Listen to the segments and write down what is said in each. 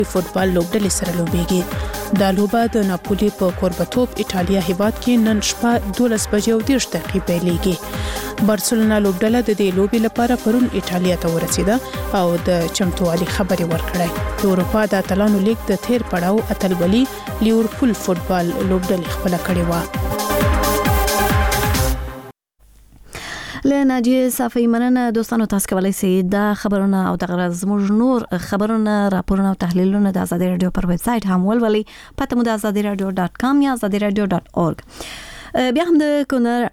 فوټبال لوبډلې سره لوبېږي. دا لوبه د ناپولي په کوربتوب ایټالیا هیواد کې نن شپه 12:30 پیلېږي. بارسلونا لوبډله د دې لوبې لپاره پرون ایټالیا ته ورسېده او د چمتووالي خبري ورکړې. د اروپا د اتلانو لیګ د تیر پړاو اتلولي لیورپول فوټبال لوبډلې خپل کړې و. له ناجیه صافی مننه. دوستانو تاسو کولای شئ دا خبرونه او د زموږ نور خبرونه راپورونه او تحلیلونه د آزادي رادیو پر ویب سټ هم ولولئ. پته مو د azadiradio.com یا azadiradio.org. بیا هم د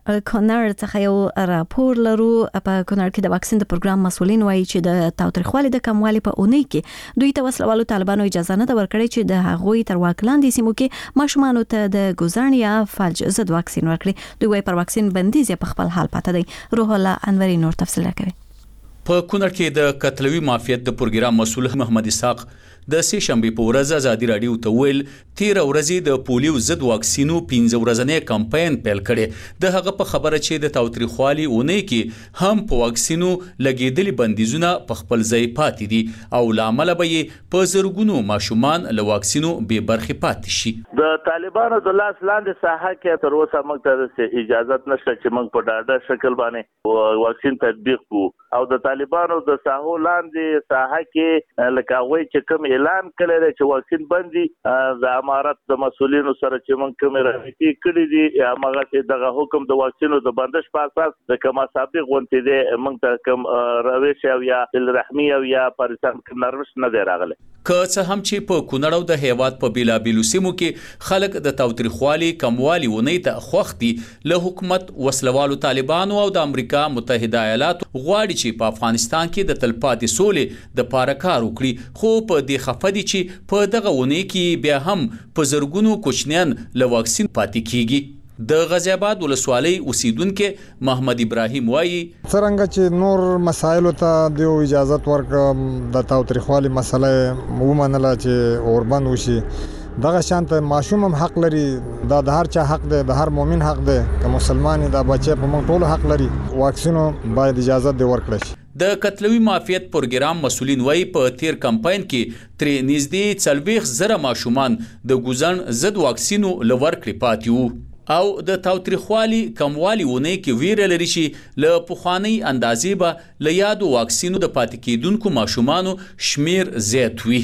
کونړ څخه یو راپور لرو. په کونړ کې د واکسین د پروګرام مسؤلین وایي چې د تاوتریخوالي د کموالي په اونۍ کې دوی ته وسلوالو طالبانو اجازه نه ورکړي چې د هغوی تر واک لاندې سیمو کې ماشومان ته د ګوزن یا فلج ضد واکسین ورکړي. دوی وايي پر واکسین بندیز په خپل حال پاتې دی. روح الله انوري نور تفصیل راکوي. په کونړ کې د قتلوي مافیت د پروګرام مسؤل محمد اسحاق د سې شنبې په ورځ آزادي رادیو ته ویل 13 ورځې د پولیو ضد واکسینو 15 ورځنی کمپاین پیل کړي. د هغه په خبره چې د تاوتریخوالي اونۍ کې هم په واکسینو لګیدلي بندیزونه په خپل ځای پاتې دي او لامل به په زرګونو ماشومان له واکسینو به برخې پاتې شي. د طالبانو د لاس لاندې ساحه کې تر اوسه موږ ته اجازه نشته چې موږ په ډاډه شکل باندې واکسین تطبیق کوو او د طالبانو د ساحو لاندې ساحه کې لکه وایي چې کوم اعلان کړی چې واکسین بندي د امارت د مسؤلینو سره چې موږ کوم رابطې کړې دي هغه چې دغه حکم د واکسینو د بندش په اساس د کما سابق غونټې دي موږ ته کوم روش او یا الرحمی او یا پاکستان کې نرمش نه دی راغلی. که څه هم چې په کونړ او د هیواد په بیلابیلو سیمو کې خلک د تاوتریخوالي کموالي ونې ته خوښ دي، له حکومت وسلوالو طالبانو او د امریکا متحده ایالاتو غواړي چې په افغانستان کې د تلپاتې سولې د پاره کار وکړي. خو په دې خفه دي چې په دغه ونې کې بیا هم په زرګونو کوچنیان له واکسین پاتې کیږي. د غزی آباد ولسوالۍ اوسیدونکو محمد ابراهیم وایي څنګه چې نور مسایلو ته د اجازه ورکړه د تاوتریخوالي مسله ومنله چې اوربند وشي، دغه شانت معصوم هم حق لري، دا د هر چا حق دی، د هر مؤمن حق دی، که مسلمان دا بچي په موږ ټول حق لري، واکسینو باید اجازه دی ورکړي شي. د قتلوي مافیت پروګرام مسؤلین وایي په تیر کمپاین کې تر نږدې 40,000 ماشومان د ګوزن ضد واکسینو لورکړي پاتې وو او د تاوتریخوالي کموالي ونې کې ویره لري چې له پخوانی اندازې به له یادو واکسینو د پاتې کېدونکو ماشومانو شمیر زیات وي.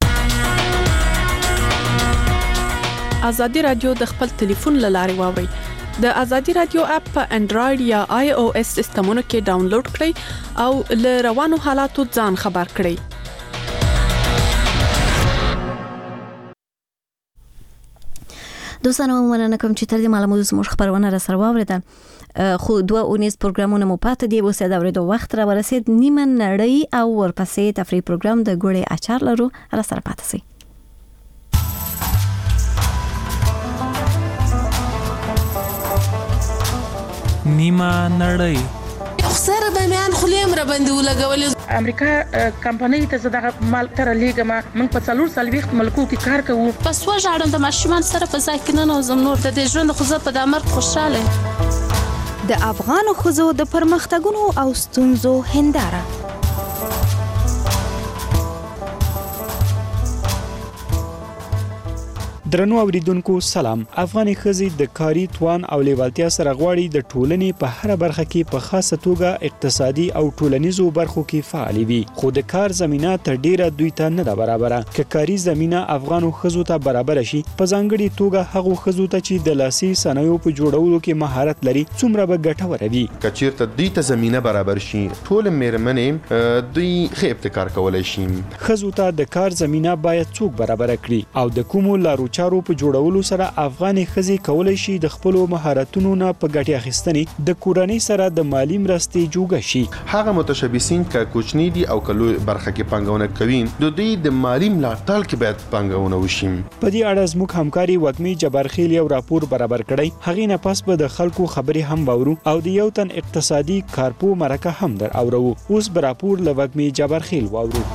آزادي رادیو د خپل ټلیفون له لارې واورئ. د آزادي رادیو اپ په انډراید یا آی او اس سیستمونو کې ډاونلوډ کړئ او له روانو حالاتو ځان خبر کړئ. دوستانو مننه کوم چې تر دې مهاله مو زموږ خبرونه را سره واورېده، خو 2 اونیز پروګرامونه مو پاتې دي. اوس د اورېدو وخت را ورسید. نیمه نړۍ او ورپسې تفریح پروګرام د ګوړې اچار لرو، را سره پاتې سئ. نیمه نړۍ خسر به میان خلیم را باندې ولګولې. امریکا کمپنۍ ته زړه مال تر لیګه ما موږ په 4 ملکو کې کار کوو. پس وژاړم د ماشومان سره په ځای کې نه نوزم نور د دې ژوند خو زه په د مرګ خوشاله. د افغانو ښځو د پرمختګونو او ستونزو هنداره. درنو اوریدونکو سلام. افغاني ښځې د کاري توان او لیوالتیا سره غواړي د ټولنې په هر برخه کې په خاصه توګه اقتصادي او ټولنیزو برخو کې فعال وي، خو د کار زمينه تر ډیره دوی ته نه ده برابره. که کاري زمينه افغانو ښځو ته برابر شي، په ځانګړي توګه هغو ښځو ته چې د لاسي صنایعو په جوړولو کې مهارت لري، څومره به ګټوره وي. که چیرته دوی ته زمينه برابر شي، ټول میرمنې دوی ښه ابتکار کولای شي. ښځو ته د کار زمينه باید څوک برابر کړي او د کومو لارو چارو په جوړولو سره افغاني ښځې کولای شي د خپل مهارتونو نه په ګټه اخیستنې د کورنۍ سره د مالی مرستې جوړه شي. هغه متشبثین که کوچنی دي او کلو برخه کې پنګونه کوي، د دوی د مالی ملاتړ کې باید پنګونه وشي. په دې اړه زموږ همکاري وګمي جبارخیل یو راپور برابر کړی. هغه نه پس به د خلکو خبرې هم باورو او د یو تن اقتصادي کارپو مرکه هم در اورو. اوس به راپور له وګمي جبارخیل واورو.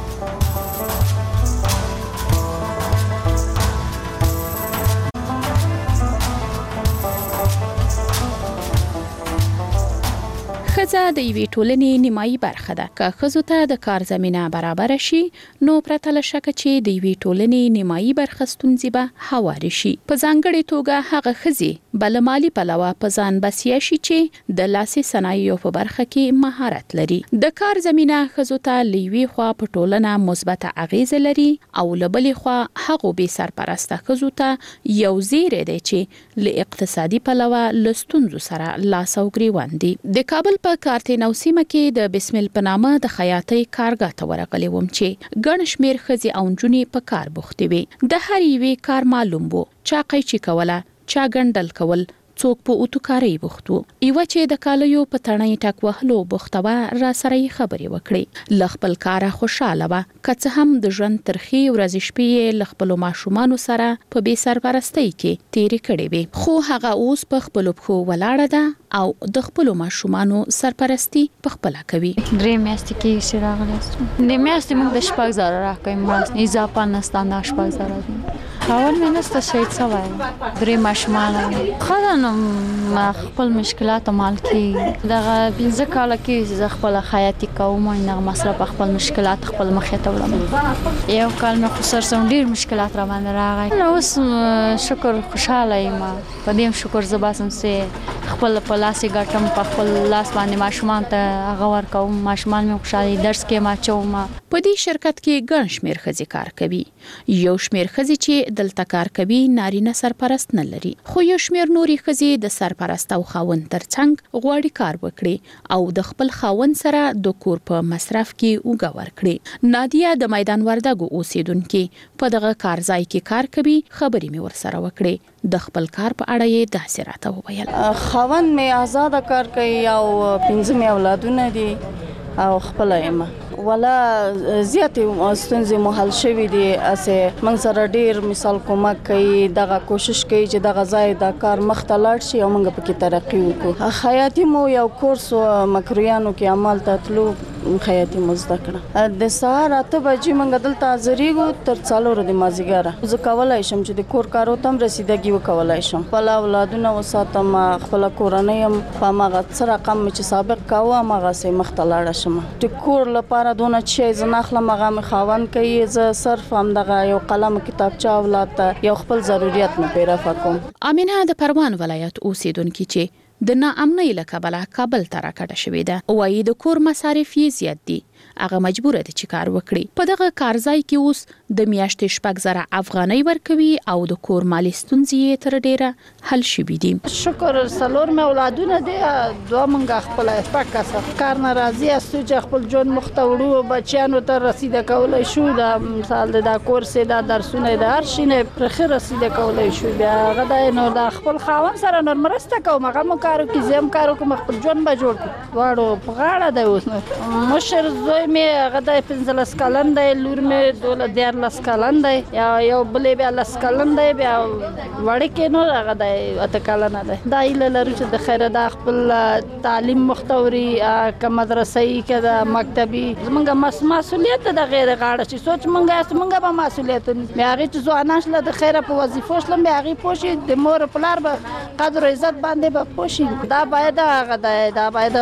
ښځه د یوې ټولنې نیمایي برخه ده. که ښځو ته د کار زمینه برابر شي نو پرته له شکه چې د یوې ټولنې نیمایي برخه ستونزې به هوارې شي. په ځانګړې توګه هغه ښځې بل مالی پلوه په ځان بسیا شي چې د لاسي صنایعو په برخه کې مهارت لري. د کار زمینه ښځو ته له یوې خوا په ټولنه مثبته اغیزه لري او له بلې خوا هغو بې سرپرسته ښځو ته یو زیری دی چې له اقتصادي پلوه له ستونزو سره لاس او ګریوان دي. د کابل په کارتینو سیمه کې د بسمل په نامه د خیاطۍ کارګاه ته ورغلې وم چې ګڼ شمېر ښځې او نجونې په کار بوختې وې. د هر یوې کار معلوم وو، چا قیچي کوله، چا ګنډل کول، څوک په اوتوکارۍ بوخت وو. یوه چې د کالیو په تڼۍ ټک وهلو بوخته وه را سره یې خبرې وکړې. له خپل کاره خوشحاله وه، که څه هم د ژوند ترخې ورځې شپې یې له خپلو ماشومانو سره په بې سرپرستۍ کې تېرې کړې وې. خو هغه اوس په خپلو پښو ولاړه ده او د خپلو ماشومانو سرپرستی په خپله کوي. 3 میاشتې کې چې راغلی استم. د میاشتې موږ د 6,000 راکوي مرستې اضافه نسته، دا 6,000 دي. اول مې نسته شهید سوی 3 ماشومان ښه نو خپل مشکلات مال کې دغه 15 کاله کې زه خپل خیاطي کوم او نه مصرف خپل مشکلات خپل مخې ته وړم. یو کال مې خو سر ډیر مشکلات را باندې راغی. نو اوس شکر خوشاله یم، په دې شکر زه باسم چې خپل په لاس ګټم، په خپل لاس باندې ماشومان ته هغه ورکوم، ماشومان مې خوشاله درس کې ما چوم. په دې شرکت کې ګڼ شمېر ښځې کار کوي. یو شمېر ښځې چې دلته کار کوي نارینه سرپرست نه لري، خو یو شمېر نورې ښځې د سرپرست او خاوند ترڅنګ غواړي کار وکړي او د خپل خاوند سره د کور په مصرف کې اوږه ورکړي. نادیه د میدان وردګو اوسیدونکې په دغه کار ځای کې کار کوي. خبرې مې ورسره وکړې. د خپل کار په اړه یې داسې راته وویل. خاوند مې آزاده کار کوي او 15 اولادونه دي او خپل یم. ولا زیاتې ستونزې مو حل شوي دي. اسې موږ سره ډیر مثال کومک کوي، دغه کوشش کوي چې دغه ځای د کار مخ ته لاړ شي او موږ پکې ترقی وکړو. خیاطي مو یو کورس مکرویانو کې عمل ته تلو، خیاطي مو زده کړه. د سهار 8 بجې موږ دلته حاضرېږو تر 4 د مازدیګره. زه کولای شم چې د کور کارو ته هم رسیدګي وکولای شم، خپل اولادونه وساتم، خپل کورنۍ هم په هغه څه رقم چې سابق کاوه هغه سه مخ ته لاړ شم. د کور لپاره دونه چې زه نخلم هغه مې خاوند کوي. زه صرف هم دغه یو قلم کتابچه اولاد ته یو خپل ضرورت مې پیرا کوم. امینه د پروان ولایت اوسیدونکې چې د ناامنۍ له کبله کابل ته راکډه شوې ده. وایي د کور مصارف یې زیات دي، هغه مجبور دي چې کار وکړي. په دغه کارځای کې اوس د میاشتې 6,000 افغانۍ ورکوي او د کور مالی ستونزې تر ډیره حل شوې دي. شکر سلور مې اولادونه دي، دوه مونږ خپل پاکه کار ناراضي استو چې خپل جون مختوړو بچیانو ته رسیده کولای شو. د مثال د کورس د درسونه د هر شي نه پرخه رسیده کولای شو. بیا غدا نو د خپل خاوند سره نور مرسته کوم، هغه مو کارو کې زم کارو کوم، خپل جون به جوړ کړ. واړو په غاړه دی. اوس مشر زوی مې هغه د 15 کلن دی، لور مې 12 کلن دی، یو بلې بیا 10 کلن دی، بیا وړ کې نو هغه د 8 کلن دی. دا ایله لري چې د خیره د خپل تعلیم مختوري که مدرسې کې د مکتبي زمونږ مسؤلیت د غیر غاړه چې سوچ مونږه به مسؤلیت مې هغه چې ځوانان له د خیره په وظیفو شلم مې هغه پوښي د مور پلار به قدر عزت باندې به پوښي. دا باید هغه دا باید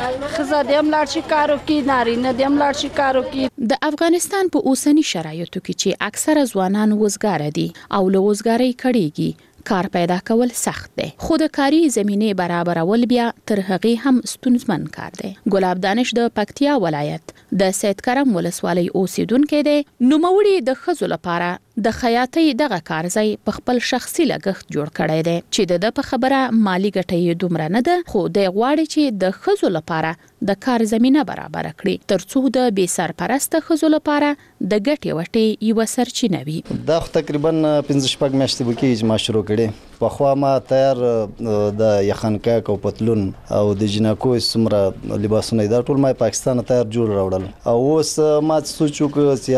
خزه دیم لاړ شي کارو کې، نارینه دیم لاړ شي کارو کې. د افغانستان په اوسنی شرایطو کې چې اکثره ځوانان وزګار دي او له وزګارۍ کړيږي، کار پیدا کول سخت دی، خو د کاری زمینه برابرول بیا تر هغه هم ستونزمن کار دی. ګلاب دانش د پکتیا ولایت د سید کرم ولسوالۍ اوسیدونکو دی. نوموړي د ښځو لپاره د خیاطۍ دغه کارځای په خپل شخصي لګښت جوړ کړی دی چې د په خبره مالی ګټه یې دومره نه ده، خو د غواړي چې د ښځو لپاره د کار زمينه برابر کړي ترڅو د بې سرپرسته ښځو لپاره د ګټې وټې یو سرچینه وي. دا تقریبا 15 میاشتې وکړي چې ما شروع کړې. په خوا ما تیار د یخنکا کو پتلون او د جنکو سمره لباسونه دا ټول ما پاکستان تیار جوړ راوړل. او اوس ما سوچو چې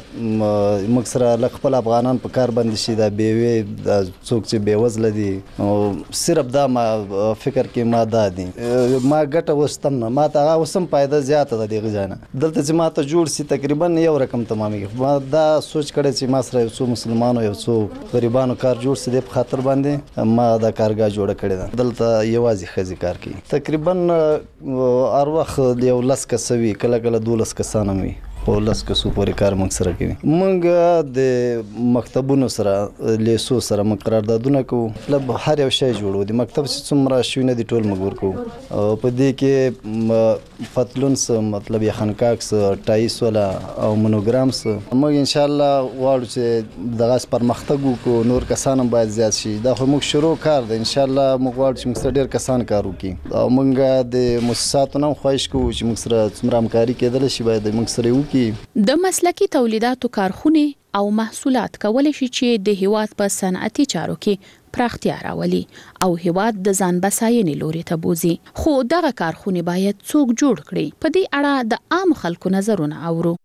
یاره مکسره لخپل افغانان په کار باندې شي دا بیوي د څوک چې بیوزل دي او صرف دا ما فکر کې ما دا دي ما ګټه وستم نه ما ته وسم پیدا زیاته ده دغه ځانه دلته چې ما ته جوړ سي تقریبا یو رقم تمامي ما دا سوچ کړی چې ما سره یو څو مسلمانانو یو څو غریبانو کار جوړ سي د خاطر باندې باندې ما دا کارګاه جوړه کړې ده. دلته یوازې ښځې کار کوي. تقریبا هر وخت یو 10 کسوي، کله 12 کسان وي او 10 کسو پورې کار موږ سره کوي. موږ د مکتبونو سره لیسو سره قراردادونه کوو، مطلب هر یو شی جوړو. د مکتب څومره شوینه دي ټول موږ ورکوو. په دې کې پتلون څه مطلب یخنکاک څه ټایس ولا او مونوګرام څه موږ ان شاء الله غواړو چې دغه پرمختګ وکړو، نور کسان هم باید زیات شي. دا خو موږ شروع کار دی، ان شاء الله موږ غواړو چې موږ سره ډېر کسان کار وکړي او موږ د مؤسساتو نه خواهش کوو چې موږ سره څومره همکاري کېدلی شي باید موږ سره وکړي. د مسلکی تولیداتو کارخونه او محصولات کولای شي چې د هیواد په صنعتي چارو کې پراختیا راولي او هیواد د ځان بساینې لوري ته بوزي. خو دغه کارخونه باید څوک جوړ کړي. په دې اړه د عام خلکو نظرونه اورو.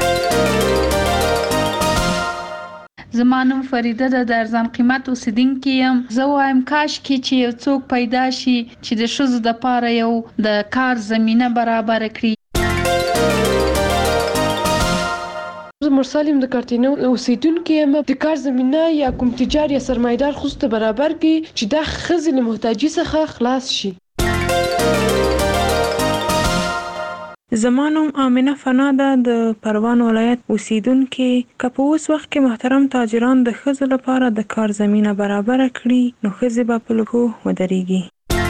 زمانم فریده د ارزان قیمت اوسیدونکو یم. زه وایم کاش کې چې یو څوک پیدا شي چې د ښځو دپاره یو د کار زمینه برابر کړي. زه مرسالیم د کارتینو اوسیدونکو یم. د کار زمینه یا کوم تجار یا سرمایدار خو ته برابر کړي چې دا ښځې له محتاجۍ څخه خلاص شي. زمانم آمنه فنا ده د پروان ولایت اوسیدونکو. که په اوس وخت کې محترم تاجران د ښځو لپاره د کار زمینه برابر کړي نو ښځې به په لږو ودرېږي.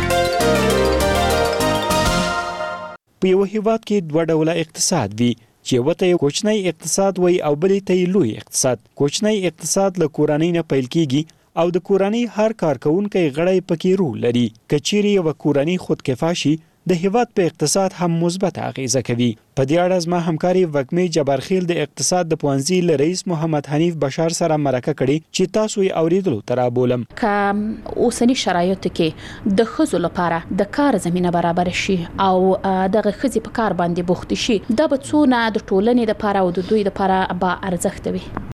په یو هیواد کې دوه ډوله اقتصاد وي چې یو ته کوچنی اقتصاد وي او بل ته لوی اقتصاد. کوچنی اقتصاد له کورنۍ نه پیل کیږي او د کورنۍ هر کارکونکو غړی پکې رول لري. کچيري یو کورنۍ خودکفا شي د هیواد په اقتصاد هم مثبت اغیزه کوي. په دې اړه زما همکاري وګمې جبارخیل د اقتصاد د پوهنځي له رئیس محمد حنیف بشار سره مرکه کړې چې تاسو یې اوریدلو تر بولم. که اوسنی شرایطو کې د ښځو لپاره د کار زمينه برابر شي او دغه ښځې په کار باندې بوخت شي، دا به څونه د ټولنې لپاره او د دوی لپاره با ارزښت وي.